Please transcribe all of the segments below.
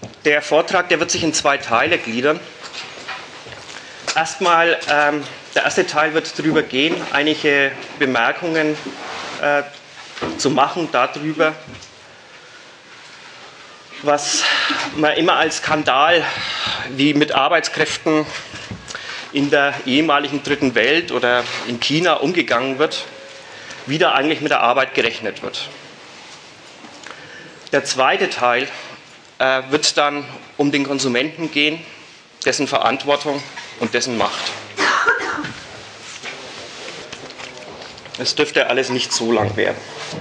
Der Vortrag, der wird sich in 2 Teile gliedern. Erstmal, der erste Teil wird darüber gehen, einige Bemerkungen zu machen darüber, was man immer als Skandal, wie mit Arbeitskräften in der ehemaligen Dritten Welt oder in China umgegangen wird, wie da eigentlich mit der Arbeit gerechnet wird. Der zweite Teil wird dann um den Konsumenten gehen, dessen Verantwortung und dessen Macht. Es dürfte alles nicht so lang werden.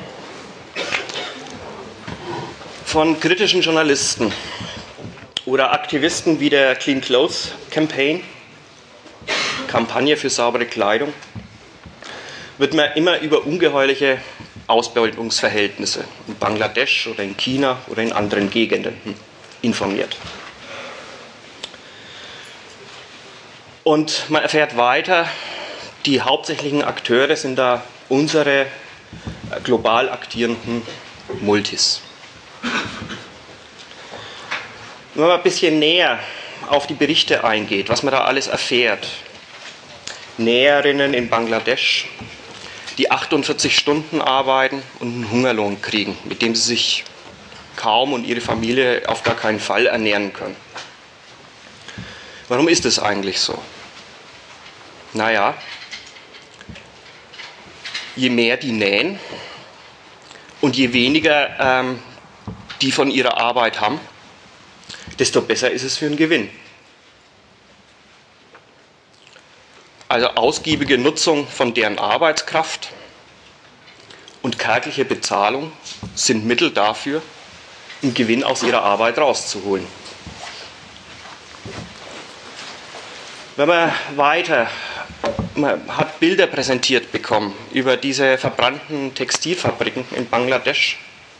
Von kritischen Journalisten oder Aktivisten wie der Clean Clothes Campaign, Kampagne für saubere Kleidung, wird man immer über ungeheuerliche Ausbeutungsverhältnisse in Bangladesch oder in China oder in anderen Gegenden informiert. Und man erfährt weiter, die hauptsächlichen Akteure sind da unsere global aktierenden Multis. Wenn man ein bisschen näher auf die Berichte eingeht, was man da alles erfährt. Näherinnen in Bangladesch, die 48 Stunden arbeiten und einen Hungerlohn kriegen, mit dem sie sich kaum und ihre Familie auf gar keinen Fall ernähren können. Warum ist es eigentlich so? Naja, je mehr die nähen und je weniger die von ihrer Arbeit haben, desto besser ist es für den Gewinn. Also ausgiebige Nutzung von deren Arbeitskraft und kärgliche Bezahlung sind Mittel dafür, einen Gewinn aus ihrer Arbeit rauszuholen. Wenn man weiter, man hat Bilder präsentiert bekommen über diese verbrannten Textilfabriken in Bangladesch.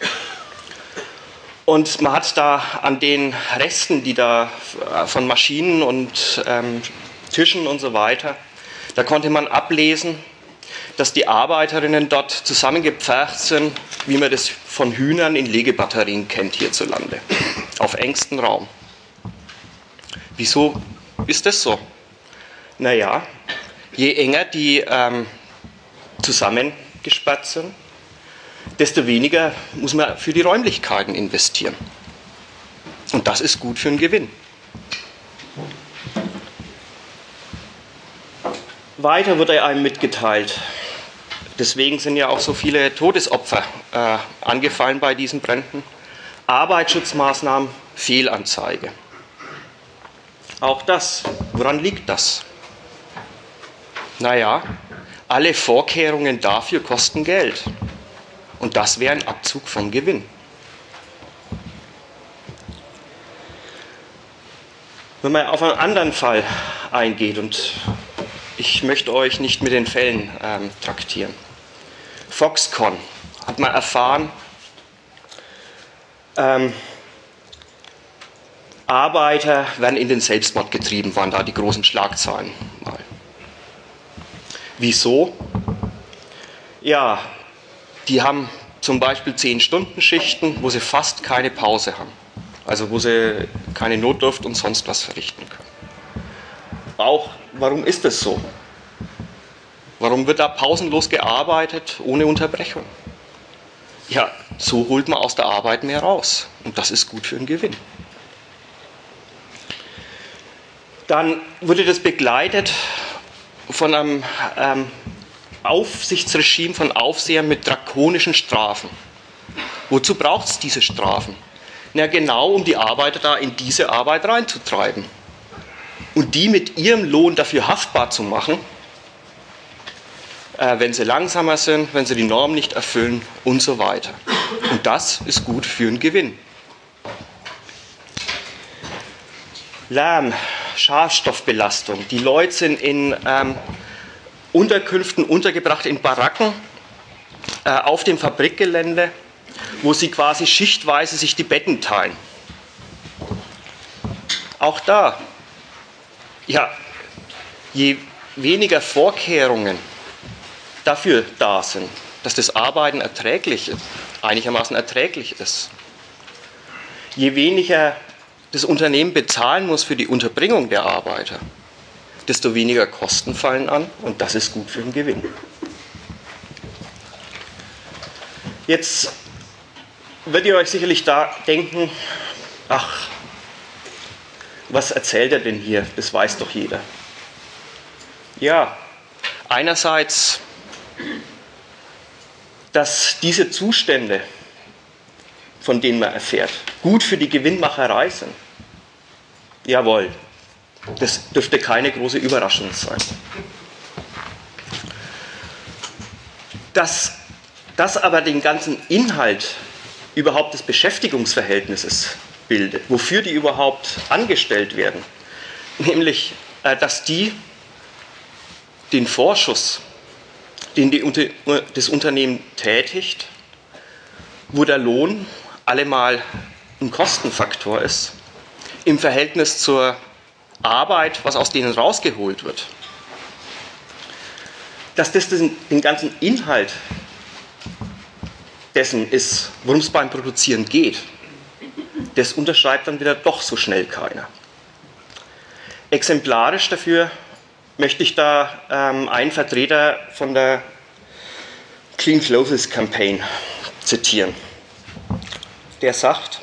Und man hat da an den Resten, die da von Maschinen und Tischen und so weiter, da konnte man ablesen, dass die Arbeiterinnen dort zusammengepfercht sind, wie man das von Hühnern in Legebatterien kennt hierzulande, auf engstem Raum. Wieso ist das so? Naja, je enger die zusammengesperrt sind, desto weniger muss man für die Räumlichkeiten investieren. Und das ist gut für den Gewinn. Weiter wird einem mitgeteilt. Deswegen sind ja auch so viele Todesopfer angefallen bei diesen Bränden. Arbeitsschutzmaßnahmen, Fehlanzeige. Auch das, woran liegt das? Naja, alle Vorkehrungen dafür kosten Geld. Und das wäre ein Abzug vom Gewinn. Wenn man auf einen anderen Fall eingeht, und ich möchte euch nicht mit den Fällen traktieren. Foxconn hat man erfahren, Arbeiter werden in den Selbstmord getrieben, waren da die großen Schlagzeilen mal. Wieso? Ja, die haben zum Beispiel 10-Stunden-Schichten, wo sie fast keine Pause haben. Also wo sie keine Notdurft und sonst was verrichten können. Auch, warum ist das so? Warum wird da pausenlos gearbeitet, ohne Unterbrechung? Ja, so holt man aus der Arbeit mehr raus. Und das ist gut für den Gewinn. Dann wurde das begleitet von einem Aufsichtsregime von Aufsehern mit drakonischen Strafen. Wozu braucht es diese Strafen? Na genau, um die Arbeiter da in diese Arbeit reinzutreiben. Und die mit ihrem Lohn dafür haftbar zu machen, wenn sie langsamer sind, wenn sie die Norm nicht erfüllen und so weiter. Und das ist gut für den Gewinn. Lärm, Schadstoffbelastung. Die Leute sind in Unterkünften untergebracht, in Baracken auf dem Fabrikgelände, wo sie quasi schichtweise sich die Betten teilen. Auch da, ja, je weniger Vorkehrungen dafür da sind, dass das Arbeiten einigermaßen erträglich ist, je weniger das Unternehmen bezahlen muss für die Unterbringung der Arbeiter, desto weniger Kosten fallen an und das ist gut für den Gewinn. Jetzt werdet ihr euch sicherlich da denken, ach, was erzählt er denn hier? Das weiß doch jeder. Ja, einerseits, dass diese Zustände, von denen man erfährt, gut für die Gewinnmacherei sind. Jawohl, das dürfte keine große Überraschung sein. Dass das aber den ganzen Inhalt überhaupt des Beschäftigungsverhältnisses bildet, wofür die überhaupt angestellt werden, nämlich, dass die den Vorschuss, den das Unternehmen tätigt, wo der Lohn allemal ein Kostenfaktor ist, im Verhältnis zur Arbeit, was aus denen rausgeholt wird. Dass das den ganzen Inhalt dessen ist, worum es beim Produzieren geht, das unterschreibt dann wieder doch so schnell keiner. Exemplarisch dafür möchte ich da einen Vertreter von der Clean Clothes Campaign zitieren. Der sagt,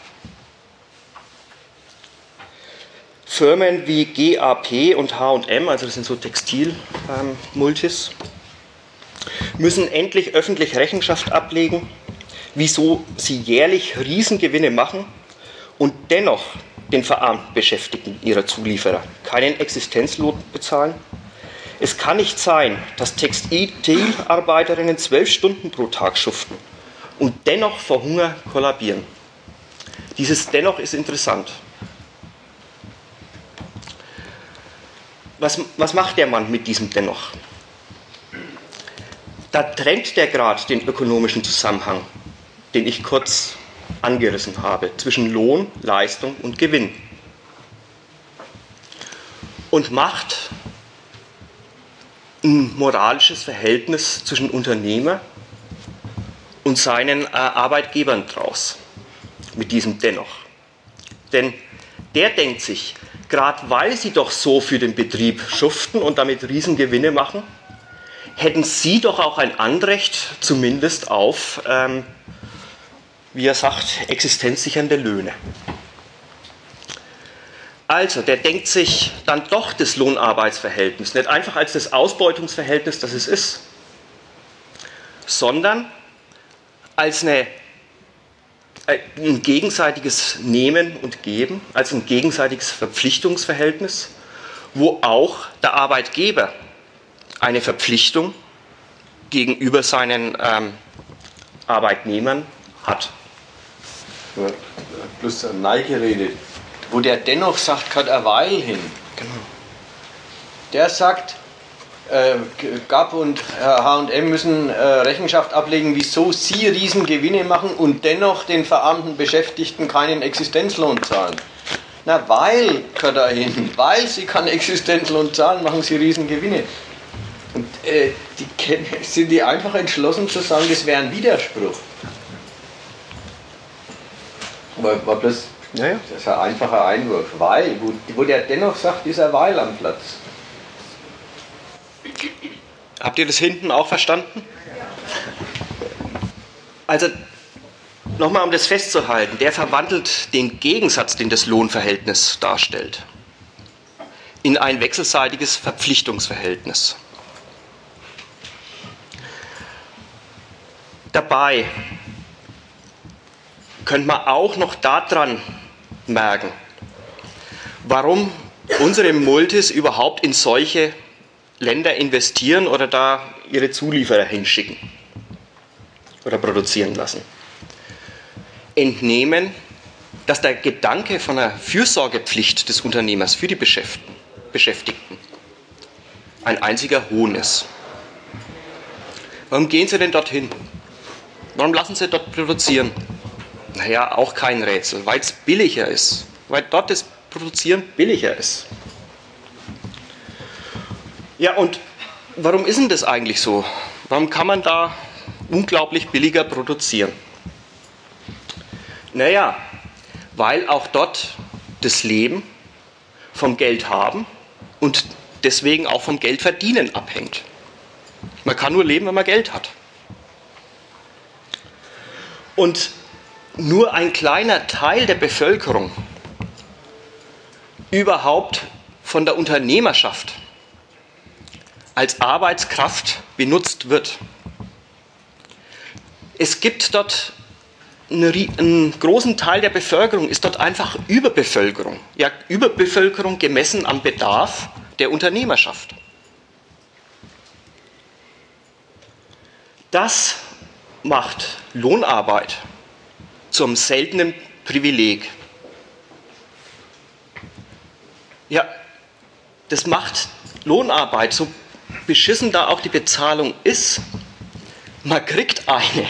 Firmen wie GAP und H&M, also das sind so Textilmultis, müssen endlich öffentlich Rechenschaft ablegen, wieso sie jährlich Riesengewinne machen und dennoch den verarmten Beschäftigten ihrer Zulieferer keinen Existenzlohn bezahlen. Es kann nicht sein, dass Textilarbeiterinnen 12 Stunden pro Tag schuften und dennoch vor Hunger kollabieren. Dieses dennoch ist interessant. Was macht der Mann mit diesem dennoch? Da trennt der gerade den ökonomischen Zusammenhang, den ich kurz angerissen habe, zwischen Lohn, Leistung und Gewinn. Und macht ein moralisches Verhältnis zwischen Unternehmer und seinen Arbeitgebern draus, mit diesem dennoch. Denn der denkt sich, gerade weil sie doch so für den Betrieb schuften und damit Riesengewinne machen, hätten sie doch auch ein Anrecht zumindest auf, wie er sagt, existenzsichernde Löhne. Also, der denkt sich dann doch das Lohnarbeitsverhältnis nicht einfach als das Ausbeutungsverhältnis, das es ist, sondern als ein gegenseitiges Nehmen und Geben, als ein gegenseitiges Verpflichtungsverhältnis, wo auch der Arbeitgeber eine Verpflichtung gegenüber seinen Arbeitnehmern hat. Bloß eine Neigerede, wo der dennoch sagt, gerade eine Weile hin. Genau. Der sagt, GAP und H&M müssen Rechenschaft ablegen, wieso sie Riesengewinne machen und dennoch den verarmten Beschäftigten keinen Existenzlohn zahlen. Na, weil, gehört da hin, weil sie keinen Existenzlohn zahlen, machen sie Riesengewinne. Und sind die einfach entschlossen zu sagen, das wäre ein Widerspruch. Aber bloß, das ist ein einfacher Einwurf. Weil, wo der dennoch sagt, ist er weil am Platz. Habt ihr das hinten auch verstanden? Also, nochmal um das festzuhalten, der verwandelt den Gegensatz, den das Lohnverhältnis darstellt, in ein wechselseitiges Verpflichtungsverhältnis. Dabei könnte man auch noch daran merken, warum unsere Multis überhaupt in solche Länder investieren oder da ihre Zulieferer hinschicken oder produzieren lassen. Entnehmen, dass der Gedanke von einer Fürsorgepflicht des Unternehmers für die Beschäftigten ein einziger Hohn ist. Warum gehen sie denn dorthin? Warum lassen sie dort produzieren? Naja, auch kein Rätsel, weil es billiger ist, weil dort das Produzieren billiger ist. Ja, und warum ist denn das eigentlich so? Warum kann man da unglaublich billiger produzieren? Naja, weil auch dort das Leben vom Geld haben und deswegen auch vom Geldverdienen abhängt. Man kann nur leben, wenn man Geld hat. Und nur ein kleiner Teil der Bevölkerung überhaupt von der Unternehmerschaft als Arbeitskraft benutzt wird. Es gibt dort einen großen Teil der Bevölkerung, ist dort einfach Überbevölkerung. Ja, Überbevölkerung gemessen am Bedarf der Unternehmerschaft. Das macht Lohnarbeit zum seltenen Privileg. Ja, das macht Lohnarbeit, so beschissen da auch die Bezahlung ist, man kriegt eine.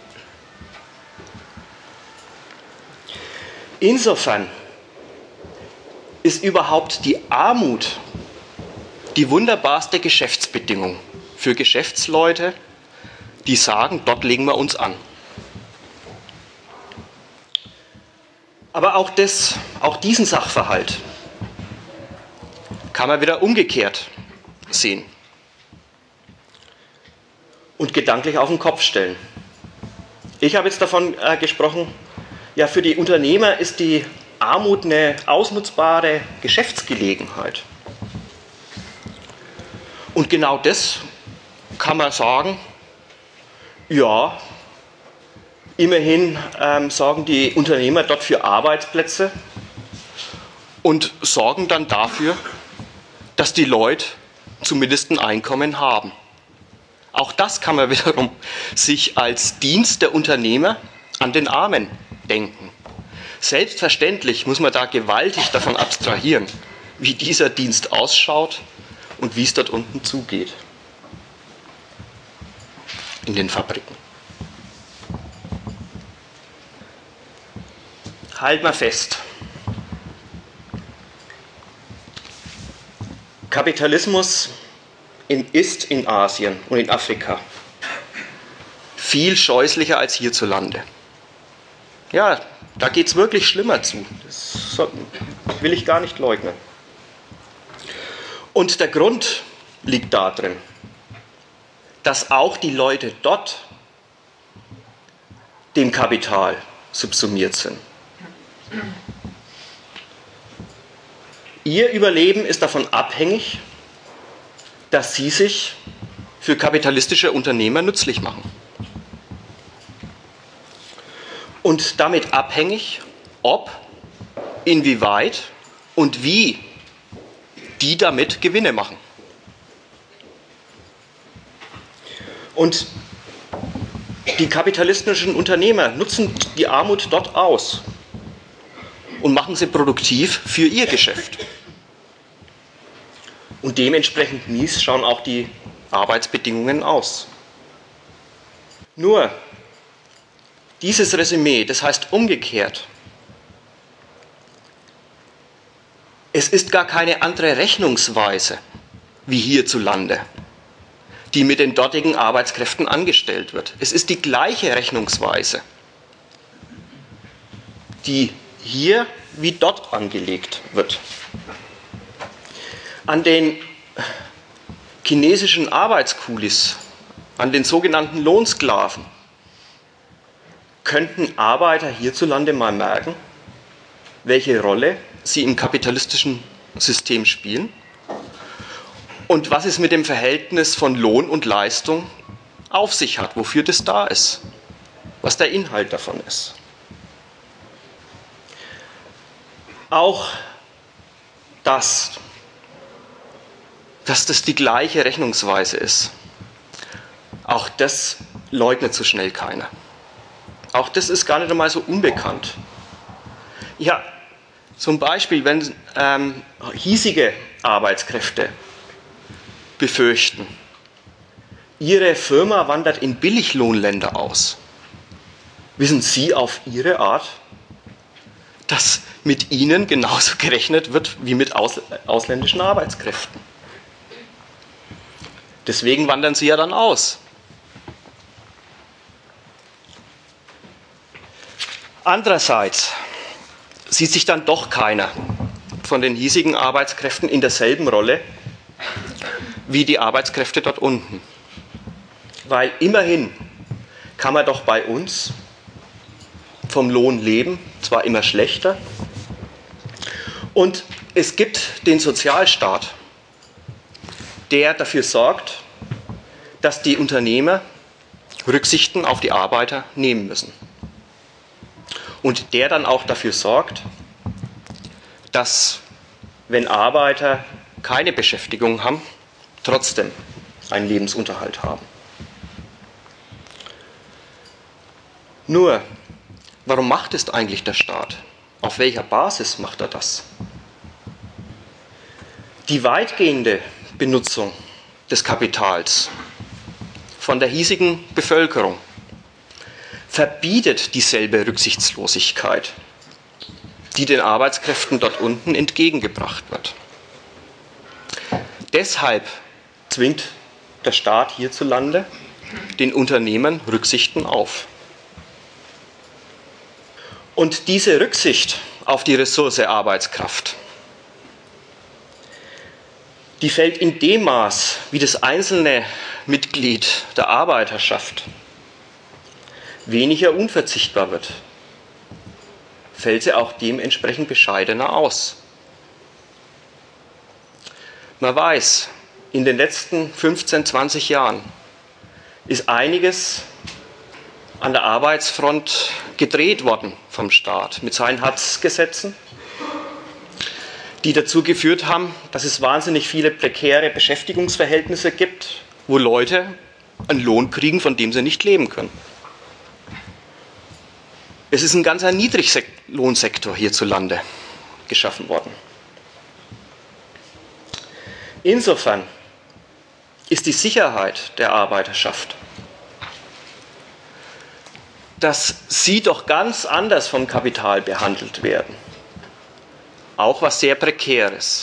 Insofern ist überhaupt die Armut die wunderbarste Geschäftsbedingung für Geschäftsleute, die sagen, dort legen wir uns an. Aber auch diesen Sachverhalt kann man wieder umgekehrt sehen und gedanklich auf den Kopf stellen. Ich habe jetzt davon gesprochen, ja, für die Unternehmer ist die Armut eine ausnutzbare Geschäftsgelegenheit. Und genau das kann man sagen, ja, immerhin sorgen die Unternehmer dort für Arbeitsplätze und sorgen dann dafür, dass die Leute zumindest ein Einkommen haben. Auch das kann man wiederum sich als Dienst der Unternehmer an den Armen denken. Selbstverständlich muss man da gewaltig davon abstrahieren, wie dieser Dienst ausschaut und wie es dort unten zugeht. In den Fabriken. Halt mal fest. Kapitalismus ist in Asien und in Afrika viel scheußlicher als hierzulande. Ja, da geht es wirklich schlimmer zu. Das will ich gar nicht leugnen. Und der Grund liegt darin, dass auch die Leute dort dem Kapital subsumiert sind. Ihr Überleben ist davon abhängig, dass sie sich für kapitalistische Unternehmer nützlich machen. Und damit abhängig, ob, inwieweit und wie die damit Gewinne machen. Und die kapitalistischen Unternehmer nutzen die Armut dort aus und machen sie produktiv für ihr Geschäft. Und dementsprechend mies schauen auch die Arbeitsbedingungen aus. Nur dieses Resümee, das heißt umgekehrt, es ist gar keine andere Rechnungsweise wie hierzulande, die mit den dortigen Arbeitskräften angestellt wird. Es ist die gleiche Rechnungsweise, die hier wie dort angelegt wird. An den chinesischen Arbeitskulis, an den sogenannten Lohnsklaven, könnten Arbeiter hierzulande mal merken, welche Rolle sie im kapitalistischen System spielen und was es mit dem Verhältnis von Lohn und Leistung auf sich hat, wofür das da ist, was der Inhalt davon ist. Auch dass das die gleiche Rechnungsweise ist, auch das leugnet so schnell keiner. Auch das ist gar nicht einmal so unbekannt. Ja, zum Beispiel, wenn hiesige Arbeitskräfte befürchten, ihre Firma wandert in Billiglohnländer aus, wissen Sie auf Ihre Art, dass mit ihnen genauso gerechnet wird wie mit ausländischen Arbeitskräften. Deswegen wandern sie ja dann aus. Andererseits sieht sich dann doch keiner von den hiesigen Arbeitskräften in derselben Rolle wie die Arbeitskräfte dort unten. Weil immerhin kann man doch bei uns vom Lohn leben, zwar immer schlechter, und es gibt den Sozialstaat, der dafür sorgt, dass die Unternehmer Rücksichten auf die Arbeiter nehmen müssen. Und der dann auch dafür sorgt, dass, wenn Arbeiter keine Beschäftigung haben, trotzdem einen Lebensunterhalt haben. Nur, warum macht es eigentlich der Staat? Auf welcher Basis macht er das? Die weitgehende Benutzung des Kapitals von der hiesigen Bevölkerung verbietet dieselbe Rücksichtslosigkeit, die den Arbeitskräften dort unten entgegengebracht wird. Deshalb zwingt der Staat hierzulande den Unternehmern Rücksichten auf. Und diese Rücksicht auf die Ressource Arbeitskraft, die fällt in dem Maß, wie das einzelne Mitglied der Arbeiterschaft weniger unverzichtbar wird, fällt sie auch dementsprechend bescheidener aus. Man weiß, in den letzten 15, 20 Jahren ist einiges an der Arbeitsfront gedreht worden vom Staat mit seinen Hartz-Gesetzen, die dazu geführt haben, dass es wahnsinnig viele prekäre Beschäftigungsverhältnisse gibt, wo Leute einen Lohn kriegen, von dem sie nicht leben können. Es ist ein ganzer Niedriglohnsektor hierzulande geschaffen worden. Insofern ist die Sicherheit der Arbeiterschaft, dass sie doch ganz anders vom Kapital behandelt werden, auch was sehr Prekäres.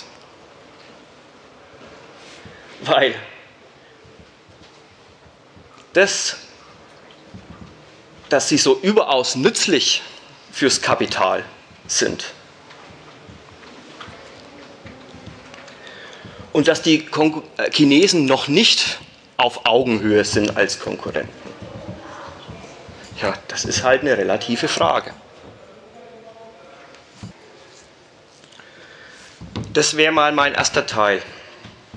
Weil das, dass sie so überaus nützlich fürs Kapital sind und dass die Chinesen noch nicht auf Augenhöhe sind als Konkurrenten. Ja, das ist halt eine relative Frage. Das wäre mal mein erster Teil.